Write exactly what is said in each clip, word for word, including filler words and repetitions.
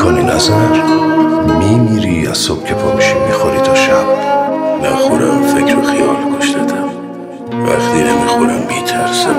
میکنی نظر؟ میمیری از صبح که پا میشی میخوری تا شب. نخورم فکر و خیال کشتتم، وقتی نمیخورم میترسم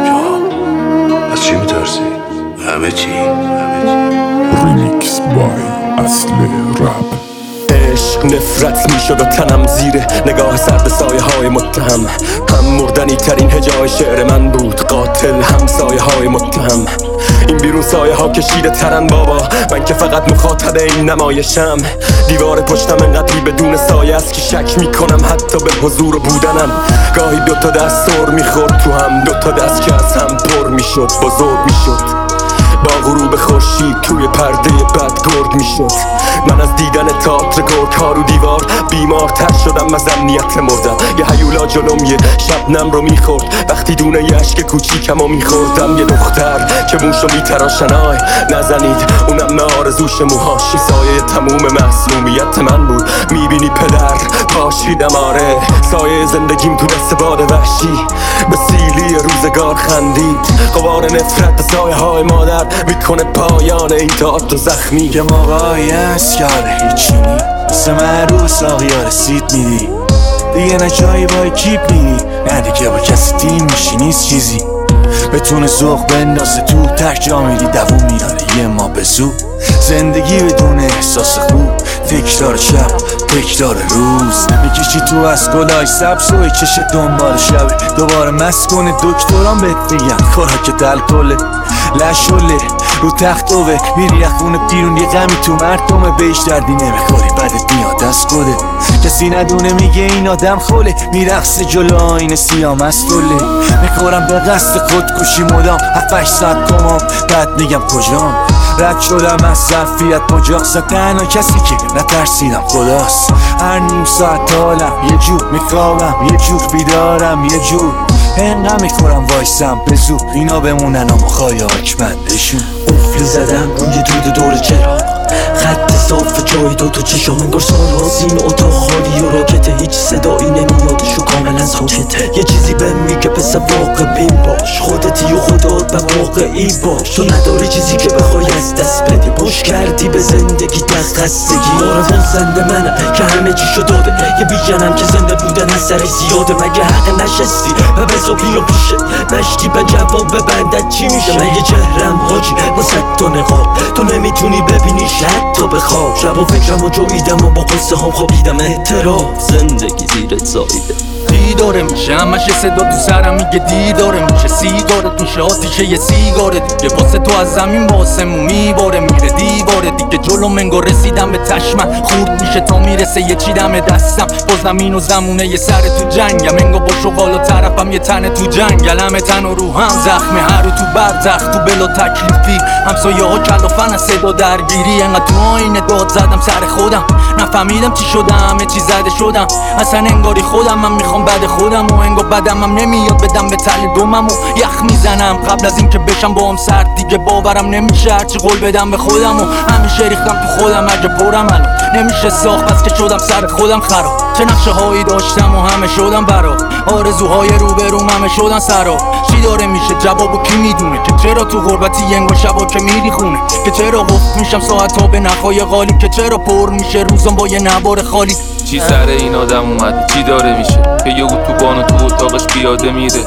جا. از چی میترسی؟ همه چی همه چی. ریمیکس بای اصل رپ. عشق نفرت میشد و تنم زیر نگاه سرد سایه های متهم. هم مردنی ترین هجای شعر من بود، قاتل هم سایه های متهم. این بیرون سایه ها کشیده ترن بابا، من که فقط مخاطب این نمایشم. دیوار پشتم انقدری بدون سایه است که شک میکنم حتی به حضور و بودنم. گاهی دوتا دست سر میخورد تو هم، دوتا دست که از هم پر میشد بزرگ میشد. با غروب خورشید توی پرده بد گرد میشد. من از دیدن تئاتر گرگ ها رو دیوار بیمارتر شدم، از امنیت مردم. یه هیولا جلوم یه شبنم رو میخورد، وقتی دونه یه عشق کوچیکم رو میخوردم. یه دختر که موشو میتراشن آی نزنید، اونم نه آرزوش موهاشی سایه تموم معصومیت من بود. میبینی پدر پاشیدم آره، سایه زندگیم تو دست باد وحشی به سیلی روزگار خندید. غبار نفرت به سایه های مادر میکنه پایان این تئاتر زخمی. که موقعی هست یاره هیچی نی مثل من ساقیا رسید میدی دیگه نه جایی با اکیپ میری، نه دیگه با کسی تیم میشی نیست چیزی بتونه ذوق بندازه تو تک جا میری دووم میاره یه ما به زو. زندگی بدون احساس خوب، تکرار شب تکرار روز. میکشی تو از گلای سبز و چش دنبال شب دوباره مست کنه دکتران بهت میگن خوراکت الکله لشوله رو تخت اوه. میری از خونه بیرون یه غمی تو مردمه بهش دردی نمیخوری بدت میاد از خودت. کسی ندونه میگه این آدم خوله، میرقصه جلو آینه سیاه مستوله. میخورم به قصد خودکشی مدام هفتش ساعت کمام، بعد میگم کجام. رد شدم از ظرفیت مجاز، تنها کسی که نترسیدم خداست. هر نیم ساعت حالم یه جور میخوابم یه جور بیدارم یه جور انقدر میخورم وایسم به زور اینا بمونن اما خواهی حکمندشون. قفل زدم روی دود دور چراغ، خط صاف جای دو تا چشام انگار سالها زین اتاق خالی و راکته. هیچ صدایی نمیادش و کاملا ساکته. یه چیزی به میگه پس واقع بین باش، خودتی و خودات به واقعی باش. تو نداری چیزی که بخوای از دست بدی، پشت کردی به زندگی دست خستگی. آرمان زنده منم که همه چیشو داده، یه بیجنم که زنده بودن از سری زیاده. مگه حق نشستی و بزا بیا پیشه نشتی به جواب ببندت چی میشه؟ مگه چهرم حاجی با صد تا نقاب، تو نمیتونی ببینی شد تا بخواب. شب و فکرم و جویدم و با قصه هم خوابیدم. احترام زندگی زیرت زایده. دیداره میشه همش صدا تو سرم میگه دیداره میشه، سیگارت میشه آتیشه یه سیگاره دیگه. واسه تو از زمین واسمون میباره میره دیواره دیگه. جلو منگو رسیدم به تشمن خورد میشه تا میرسه یه چی دم دستم. باز زمین و زمونه یه سر تو جنگم، منگو با شغال و طرفم یه تن تو جنگل. همه تن و روحم زخمه هر رو تو برزخ تو بلا تکلیفی. همسایه ها کلافن از صدا درگیری، انقدر تو آینه داد زدم سر خودم نفهمیدم چی شدم همه چی زده شدم. اصلا انگاری خودم من میخوام بعد خودم و انگار بدم هم نمیاد بدم به تل دومم و یخ میزنم قبل از اینکه بشم با هم سرد. دیگه باورم نمیشه هرچی قول بدم به خودم و همیشه ریختم تو خودم اگه پرم الان نمیشه ساخت بس که شدم سر خودم خراب. چه نقشه هایی داشتم و همه شدم برا، آرزوهای روبروم همه شدن سرا. چی داره میشه جوابو کی میدونه که چرا تو غربتی انگار شبا که میری خونه، که چرا قفل میشم ساعتا به نخای غالی، که چرا پر میشه روزم با یه نوار خالی. چی سر این آدم اومده چی داره میشه که یه اتوبان و تو اتاقش پیاده میره.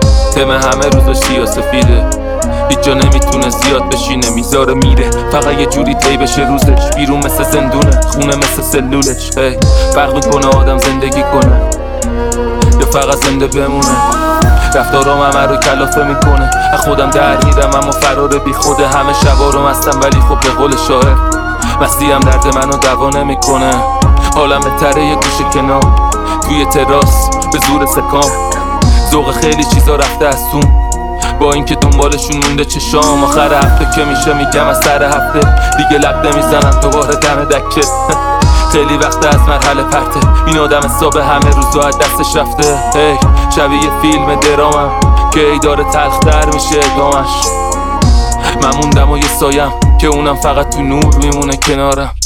تم همه روزاش سیاسفیده، هیچ جا نمیتونه زیاد بشینه میذاره میره. فقط یه جوری طی بشه روزش، بیرون مثل زندونه خونه مثل سلولش. هی فرق میکنه آدم زندگی کنه یا فقط زنده بمونه. رفتارام همه رو کلافه میکنه، از خودم در میرم اما فرار بی خوده. همه شبا رو مستم ولی خب به قول شاعر مستی هم درد منو دوا نمیکنه. حالم بهتره یه گوشه کنار توی تراس به زور سکام. ذوق خیلی چیزا رفته از تون با اینکه دنبالشون مونده چشام. آخر هفته که میشه میگم از سر هفته دیگه لب نمیزنم دوباره دم دکه. خیلی وقت از مرحله پرته این آدم حساب همه روزا از دستش رفته. هی شبیه فیلم درامم که ای داره تلختر میشه ادامش. من موندم و یه سایم که اونم فقط تو نور میمونه کنارم.